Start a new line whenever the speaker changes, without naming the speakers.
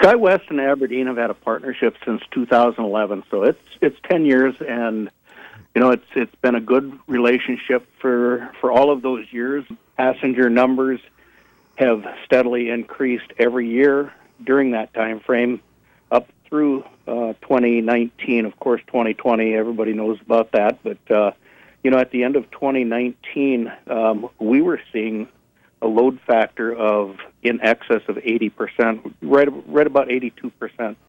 SkyWest and Aberdeen have had a partnership since 2011, so it's 10 years, and it's been a good relationship for all of those years. Passenger numbers have steadily increased every year during that time frame up through 2019. Of course, 2020, everybody knows about that, but at the end of 2019, we were seeing a load factor of in excess of 80%, right about 82%.